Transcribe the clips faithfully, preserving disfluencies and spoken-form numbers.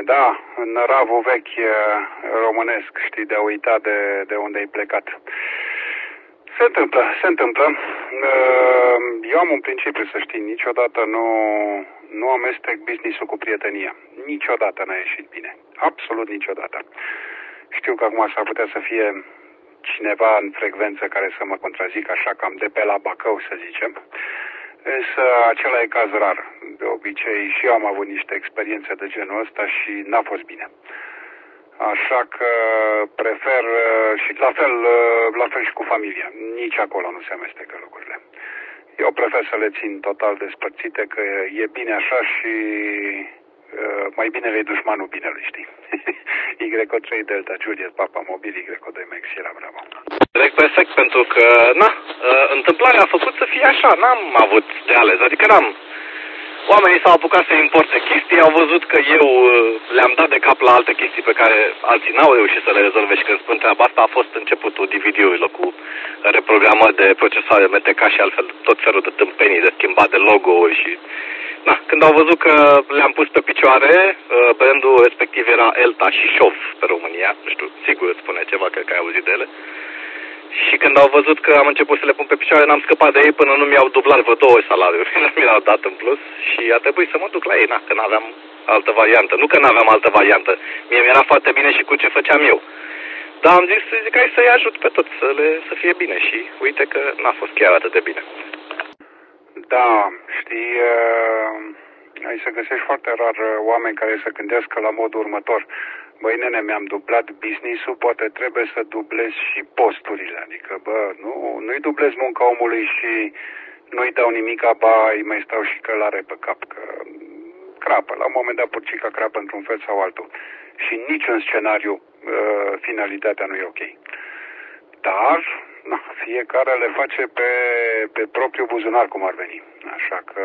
da, năravul vechi românesc, știi, de a uita de, de unde ai plecat. Se întâmplă, se întâmplă. Eu am un principiu, să știi, niciodată nu, nu amestec business-ul cu prietenia. Niciodată n-a ieșit bine. Absolut niciodată. Știu că acum s-ar putea să fie cineva în frecvență care să mă contrazic așa cam de pe la Bacău, să zicem. Însă acela e caz rar. De obicei și eu am avut niște experiențe de genul ăsta și n-a fost bine. Așa că prefer și la fel, la fel și cu familia. Nici acolo nu se amestecă lucrurile. Eu prefer să le țin total despărțite, că e bine așa și mai binele e dușmanul binelui, știi? Y O trei Delta Juliet Papa Mobil Y O doi Max Sierra Bravo. Direct perfect, pentru că, na, întâmplarea a făcut să fie așa, n-am avut de ales, adică n-am. Oamenii s-au apucat să importe chestii, au văzut că eu le-am dat de cap la alte chestii pe care alții n-au reușit să le rezolve și când spun treaba asta a fost începutul D V D-urilor cu reprogramări de procesoare M T K și altfel tot felul de tâmpenii de schimbat de logo-uri și... Na, când au văzut că le-am pus pe picioare, brandul respectiv era Elta și Șov pe România, nu știu, sigur îți spune ceva, cred că ai auzit de ele. Și când au văzut că am început să le pun pe picioare, n-am scăpat de ei până nu mi-au dublat vreo două ori salariul. Nu mi l-au dat în plus și a trebuit să mă duc la ei, na, că n-aveam altă variantă. Nu că n-aveam altă variantă, mie mi-era foarte bine și cu ce făceam eu. Dar am zis, zic, hai să-i ajut pe toți să, le, să fie bine și uite că n-a fost chiar atât de bine. Da, știi, uh, ai să găsești foarte rar oameni care să gândească la modul următor. Băi, nene, mi-am dublat business-ul, poate trebuie să dublez și posturile. Adică, bă, nu, nu-i dublez munca omului și nu-i dau nimica, ba, îi mai stau și călare pe cap, că crapă. La un moment dat purcica crapă într-un fel sau altul. Și în niciun scenariu uh, finalitatea nu e ok. Dar, na, fiecare le face pe, pe propriul buzunar, cum ar veni. Așa că,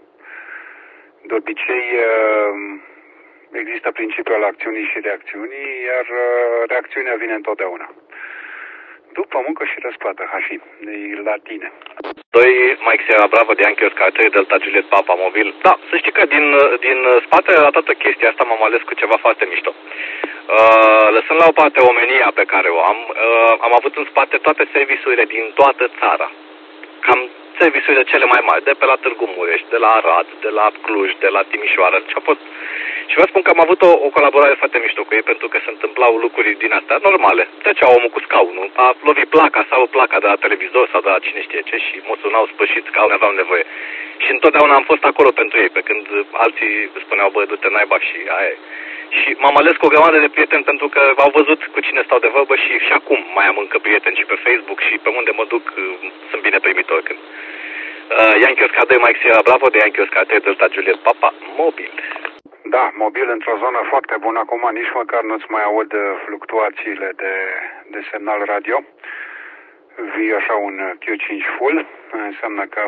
de obicei... Uh, Există principiul acțiunii și reacțiunii, iar reacțiunea vine întotdeauna. După muncă și răsplată, hași, e la tine. Doi, Mike Sierra Bravo de Yankee Oscar trei Delta Juliet Papa Mobil. Da, să știi că din, din spatele la toată chestia asta m-am ales cu ceva foarte mișto. Uh, lăsând la o parte omenia pe care o am, uh, am avut în spate toate serviciurile din toată țara. Cam serviciurile cele mai mari, de pe la Târgu Mureș, de la Arad, de la Cluj, de la Timișoara. Și a fost... Și vă spun că am avut o, o colaborare foarte mișto cu ei, pentru că se întâmplau lucruri din astea normale. Trecea omul cu scaunul, a lovit placa sau placa de la televizor sau de la cine știe ce și mă sunau spășit scaune, aveau nevoie. Și întotdeauna am fost acolo pentru ei, pe când alții spuneau, bă, du-te naiba și aia. Și m-am ales cu o grămadă de prieteni pentru că au văzut cu cine stau de vorbă și, și acum mai am încă prieteni și pe Facebook și pe unde mă duc sunt bine primit oricând. Uh, Yankee Oscar doi Mike Sierra Bravo de Yankee Oscar trei Delta Juliet Papa Mobil. Da, mobil într-o zonă foarte bună. Acum nici măcar nu-ți mai aud fluctuațiile de, de semnal radio. Vii așa un Q cinci full, înseamnă că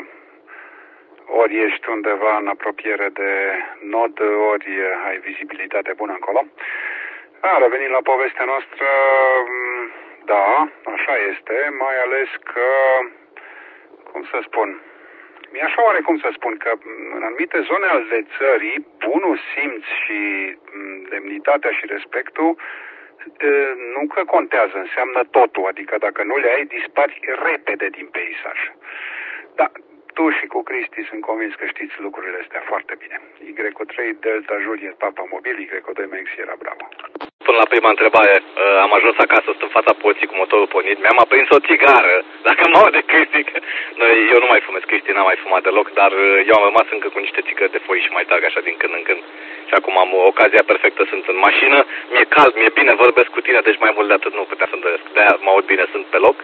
ori ești undeva în apropiere de nod, ori ai vizibilitate bună încolo. A, revenind la povestea noastră, da, așa este, mai ales că, cum să spun... E așa oarecum să spun că în anumite zone ale țării, bunul simț și demnitatea și respectul nu că contează, înseamnă totul. Adică dacă nu le ai, dispari repede din peisaj. Da, tu și cu Cristi sunt convins că știți lucrurile astea foarte bine. Y O trei Delta Juliet Papa Mobil, Y O doi Max Sierra Bravo. Până la prima întrebare, am ajuns acasă, sunt în fața porții cu motorul pornit, mi-am aprins o țigară, dacă mă aude Cristi, noi, eu nu mai fumez, Cristi n-a mai fumat deloc, dar eu am rămas încă cu niște țigări de foi și mai trag așa din când în când. Și acum am ocazia perfectă, sunt în mașină, mi-e cald, mi-e bine, vorbesc cu tine, deci mai mult de atât nu putea să-mi doresc, de-aia mă aud bine, sunt pe loc.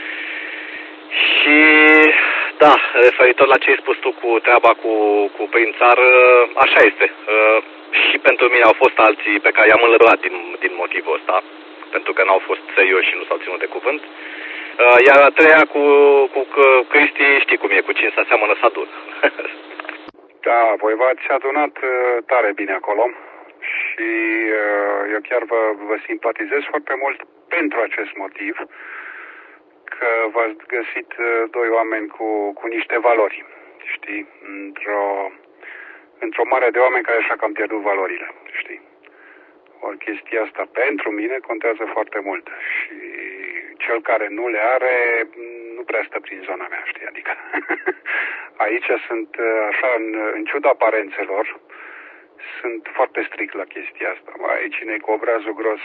Și da, referitor la ce ai spus tu cu treaba cu, cu prin țară, așa este. Și pentru mine au fost alții pe care i-am înlăturat din, din motivul ăsta, pentru că n-au fost serioși și nu s-au ținut de cuvânt. Iar a treia cu, cu Cristi, știi cum e, cu cine se aseamănă să adun. Da, voi v-ați adunat tare bine acolo și eu chiar vă, vă simpatizez foarte mult pentru acest motiv, că v-ați găsit doi oameni cu, cu niște valori, știi, într-o... într-o mare de oameni care așa că am pierdut valorile, știi. Ori chestia asta pentru mine contează foarte mult și cel care nu le are nu prea stă prin zona mea, știi, adică aici sunt așa, în, în ciuda aparențelor, sunt foarte strict la chestia asta. Mai cine e cu obrazul gros,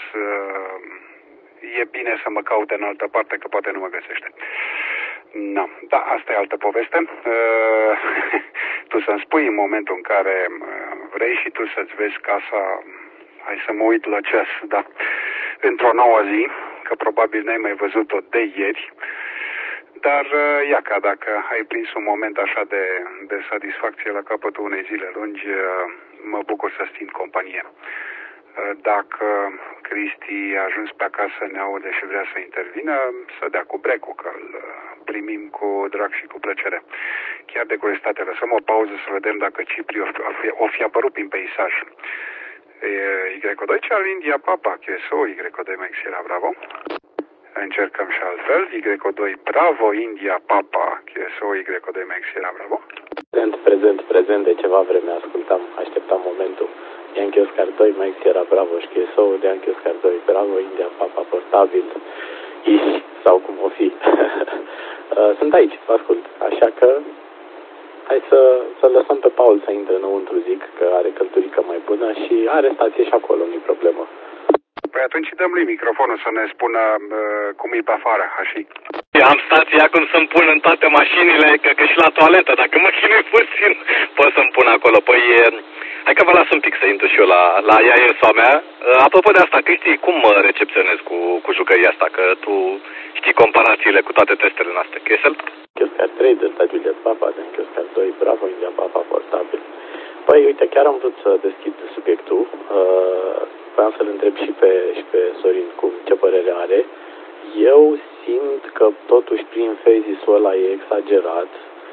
e bine să mă caute în altă parte, că poate nu mă găsește. No. Da, asta e altă poveste. Tu să-mi spui în momentul în care vrei și tu să-ți vezi casa, hai să mă uit la ceas, da, într-o nouă zi, că probabil n-ai mai văzut-o de ieri, dar ia ca dacă ai prins un moment așa de, de satisfacție la capătul unei zile lungi, mă bucur să țin companie. Dacă Cristi a ajuns pe acasă, ne aude și vrea să intervină, să dea cu brecul, că îl primim cu drag și cu plăcere. Chiar de curiozitate, lăsăm o pauză să vedem dacă Cipri o fi, o fi apărut prin peisaj. Y doi Charlie India Papa, Q S O, Y doi Max Sierra Bravo. Încercăm și altfel, Y doi Bravo India Papa, Q S O, Y doi Max Sierra Bravo. Prezent, prezent, prezent, de ceva vreme ascultam, așteptam momentul. Yankee Oscar doi, Mike Sierra Bravo și Q S O, de Yankee Oscar doi Bravo, India Papa, portabil, iși, sau cum o fi. Sunt aici, vă ascult, așa că hai să, să lăsăm pe Paul să intre înăuntru, zic, că are călturică mai bună și are stație și acolo, nu-i problemă. Păi atunci dăm lui microfonul să ne spună uh, cum e pe afară, așa. Am stație acum să-mi pun în toate mașinile, că, că și la toaletă, dacă mă chinui puțin, pot să-mi pun acolo. Păi, hai că vă las un pic să intru și eu la, la ea e soa mea. Apropo de asta, Cristi, cum mă recepționezi cu, cu jucăria asta? Că tu știi comparațiile cu toate testele noastre. Chesel? Oscar trei, Delta Juliet Papa, de Oscar doi, Bravo, India Papa, portabil. Păi, uite, chiar am vrut să deschid subiectul. Uh, vreau să-l întreb și pe, și pe Sorin cum, ce părere are. Eu simt că totuși prin phases-ul ăla e exagerat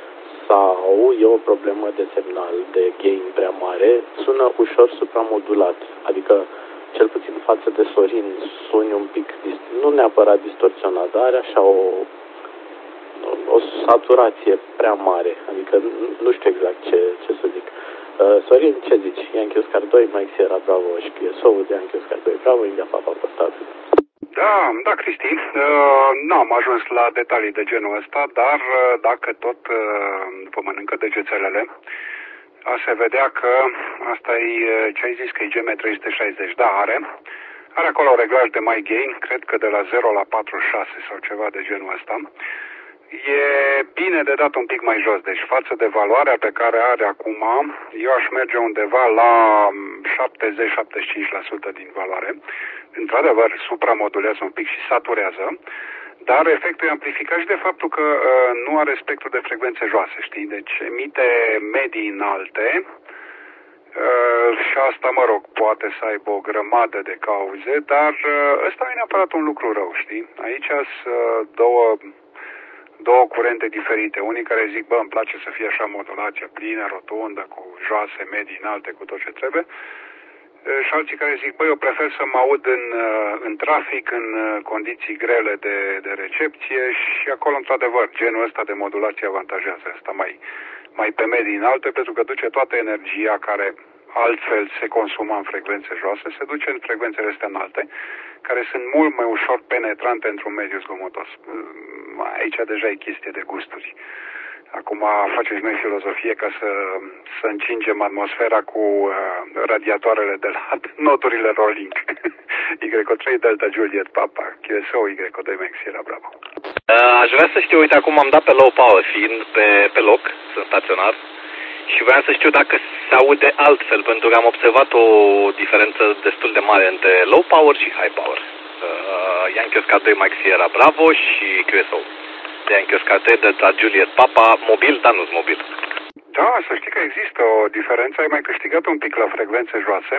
sau e o problemă de semnal, de gain prea mare, sună ușor supramodulat, adică cel puțin față de Sorin suni un pic, nu neapărat distorsionat, dar are așa o, o saturație prea mare, adică nu știu exact ce, ce să zic. Uh, Sorin, ce zici? Yankee Oscar doi, Mike Sierra Bravo și Q S O, de Yankee Oscar doi Bravo, India Papa, portabil. Da, da, Cristi, uh, n-am ajuns la detalii de genul ăsta, dar uh, dacă tot uh, după mănâncă degețelele, a se vedea că asta e ce ai zis, că e G M trei sute șaizeci, da, are. Are acolo reglaj de my gain, cred că de la zero la patruzeci și șase sau ceva de genul ăsta. E bine de dat un pic mai jos, deci față de valoarea pe care are acum, eu aș merge undeva la șaptezeci la șaptezeci și cinci la sută din valoare. Într-adevăr, supramodulează un pic și saturează, dar efectul e amplificat și de faptul că uh, nu are spectru de frecvențe joase, știi? Deci emite medii înalte uh, și asta, mă rog, poate să aibă o grămadă de cauze, dar uh, ăsta nu e neapărat un lucru rău, știi? Aici sunt uh, două... două curente diferite. Unii care zic, bă, îmi place să fie așa modulația plină, rotundă, cu joase, medii, înalte, cu tot ce trebuie. Și alții care zic, bă, eu prefer să mă aud în, în trafic, în condiții grele de, de recepție și acolo, într-adevăr, genul ăsta de modulație avantajează. Asta mai, mai pe medii înalte, pentru că duce toată energia care altfel se consuma în frecvențe joase, se duce în frecvențele astea înalte, care sunt mult mai ușor penetrante într-un mediu zgomotos. Aici deja e chestie de gusturi. Acum facem și noi filozofie ca să, să încingem atmosfera cu uh, radiatoarele de la noturile Rolling. Y trei Delta Juliet Papa, Q S O, Y doi Max Sierra Bravo. Aș vrea să știu, uite, acum am dat pe low power, fiind pe, pe loc, sunt staționar, și vreau să știu dacă se aude altfel, pentru că am observat o diferență destul de mare între low power și high power. Uh, Yankee Oscar doi Max Sierra Bravo și Q S O. De Yankee Oscar trei Delta Juliet Papa, mobil, dar nu-s mobil. Da, să știi că există o diferență, ai mai câștigat un pic la frecvențe joase,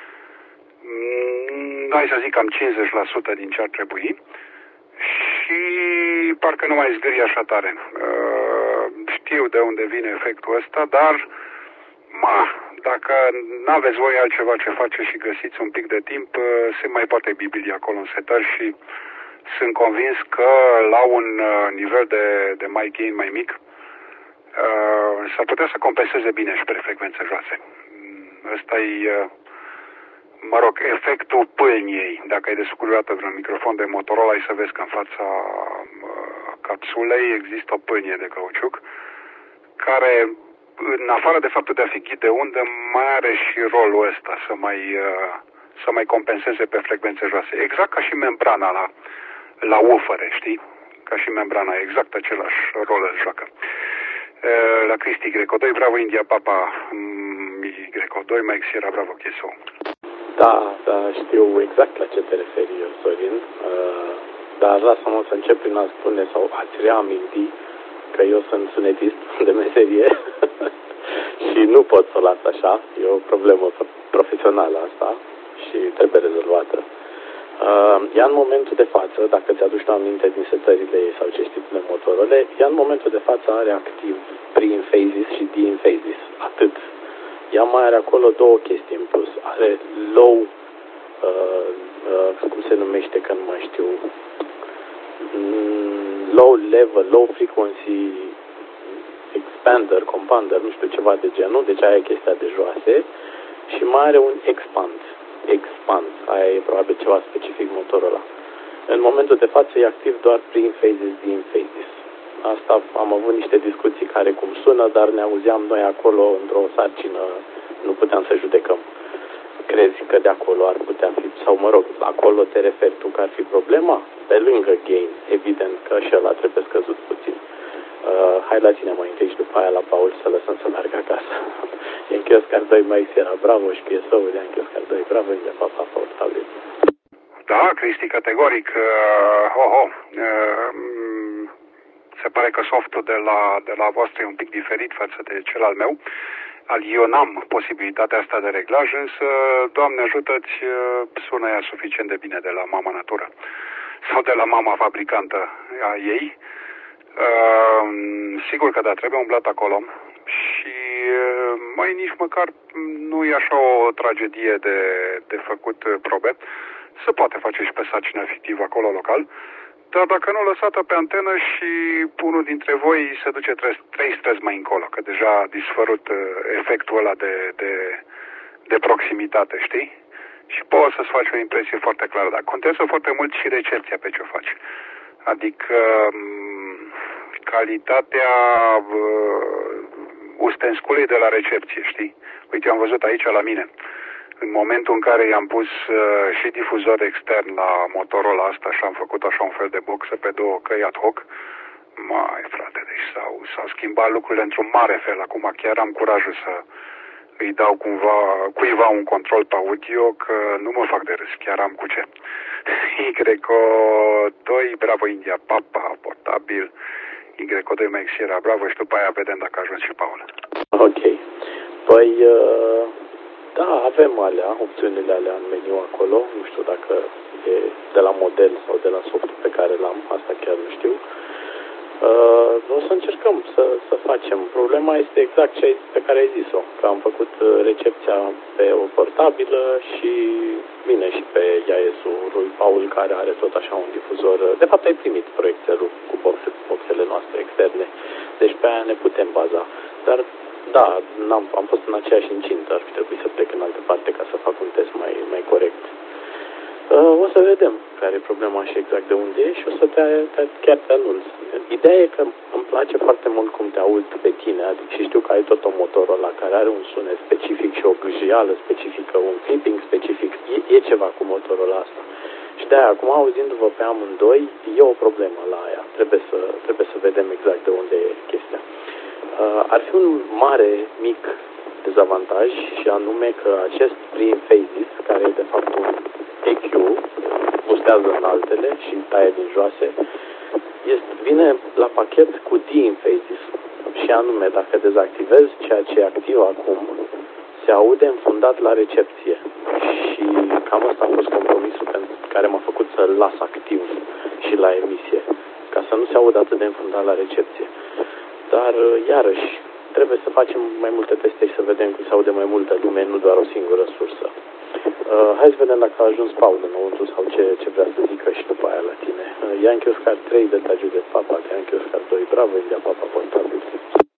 mm, hai să zic cam cincizeci la sută din ce ar trebui, și parcă nu mai zgârie așa tare. Uh, știu de unde vine efectul ăsta, dar ma, dacă n-aveți voi altceva ce face și găsiți un pic de timp, uh, se mai poate bibili acolo în setări și sunt convins că la un uh, nivel de, de my gain mai mic uh, s-ar putea să compenseze bine și pe frecvențe joase. Ăsta e uh, mă rog, efectul pâlniei. Dacă ai descurcat vreun microfon de Motorola, ai să vezi că în fața uh, capsulei există o pâlnie de cauciuc, care, în afară de faptul de a fi ghid de undă, mai are și rolul ăsta, să mai, uh, să mai compenseze pe frecvențe joase. Exact ca și membrana la, la ufere, știi? Ca și membrana, exact același rol îl joacă. Uh, la Cristi Greco doi, bravo India Papa, Greco doi, Mike Sierra, bravo Cheso. Da, da, știu exact la ce te referi, Sorin, uh, dar lasă-mă să încep prin a spune sau a-ți reaminti că eu sunt sunetist de meserie și nu pot să o las așa, e o problemă profesională asta și trebuie rezolvată. Uh, ea în momentul de față, dacă ți-aduci tu aminte din setările ei sau ce știi de Motorola, ea în momentul de față are activ pre-in-phases și de-in-phases, atât. Ea mai are acolo două chestii în plus. Are low, uh, uh, cum se numește, că nu mai știu, mm, low level, low frequency expander, compander, nu știu, ceva de genul, deci aia e chestia de joase. Și mai are un expand, expand, aia e probabil ceva specific Motorola. În momentul de față e activ doar pre-in-phases, de-in-phases. Asta am avut niște discuții care cum sună, dar ne auzeam noi acolo într-o sarcină, nu puteam să judecăm. Crezi că de acolo ar putea fi, sau mă rog, acolo te referi tu că ar fi problema? Pe lângă gain, evident că și ăla trebuie scăzut puțin. Uh, hai la tine mai întâi și după aia la Paul să lăsăm să meargă acasă. E în chioscar doi, mai Sierra, bravo, și piesoul de în chioscar doi, bravo, de papa, portabil. Da, Cristi, categoric. Uh, oh, oh, uh, se pare că softul de la, de la voastră e un pic diferit față de cel al meu. Al eu n-am posibilitatea asta de reglaj, însă, Doamne ajută-ți, sună ea suficient de bine de la mama natură sau de la mama fabricantă a ei. Uh, sigur că da, trebuie umblat acolo și uh, mai nici măcar nu e așa o tragedie de, de făcut probe. Se poate face și pe sarcină fictivă acolo local, dar dacă nu, lăsată pe antenă și unul dintre voi se duce trei străzi mai încolo, că deja a dispărut uh, efectul ăla de, de, de proximitate, știi? Și poți să-ți faci o impresie foarte clară, dar contează foarte mult și recepția pe ce o faci. Adică um, calitatea uh, ustensculei de la recepție, știi? Uite, am văzut aici la mine. În momentul în care i-am pus uh, și difuzor extern la Motorola asta și am făcut așa un fel de boxă pe două căi ad hoc, mai frate, deci s-au, s-au schimbat lucrurile într-un mare fel. Acum chiar am curajul să îi dau cumva, cuiva un control pe audio, că nu mă fac de râs, chiar am cu ce. Greco doi, bravo India Papa, portabil, Greco doi, Mike Sierra, bravo, și după aia vedem dacă ajung și Paul. Ok. Păi... Uh... Da, avem alea, opțiunile alea în meniu acolo, nu știu dacă e de la model sau de la softul pe care l-am, asta chiar nu știu. Uh, o să încercăm să, să facem. Problema este exact cea pe care ai zis-o, că am făcut recepția pe o portabilă și bine și pe I A S-ul lui Paul, care are tot așa un difuzor. De fapt ai primit proiectorul cu boxe, boxele noastre externe, deci pe aia ne putem baza. Dar da, n-am, am fost în aceeași incintă, ar fi trebuit să plec în altă parte ca să fac un test mai, mai corect. Uh, o să vedem care e problema și exact de unde e și o să te, te, chiar te anunț. Ideea e că îmi place foarte mult cum te aud pe tine, adică și știu că ai tot o Motorola care are un sunet specific și o gâjială specifică, un clipping specific, e, e ceva cu Motorola asta. Și de-aia, acum auzindu-vă pe amândoi, e o problemă la aia, trebuie să, trebuie să vedem exact de unde e chestia. Uh, ar fi un mare, mic dezavantaj și anume că acest pre-in-phases, care e de fapt un E Q, bustează în altele și taie din joase, este, vine la pachet cu de-in-phases și anume dacă dezactivezi ceea ce e activ acum, se aude înfundat la recepție și cam asta a fost compromisul pentru care m-a făcut să-l las activ și la emisie, ca să nu se audă atât de înfundat la recepție. Dar, iarăși, trebuie să facem mai multe teste și să vedem că se aude mai multă lume, nu doar o singură sursă. Uh, hai să vedem dacă a ajuns Paul înăuntru sau ce, ce vrea să zică și după aia la tine. Uh, Yankee Oscar trei, Delta Juliet Papa, Yankee Oscar doi, bravo, India Papa, portabil.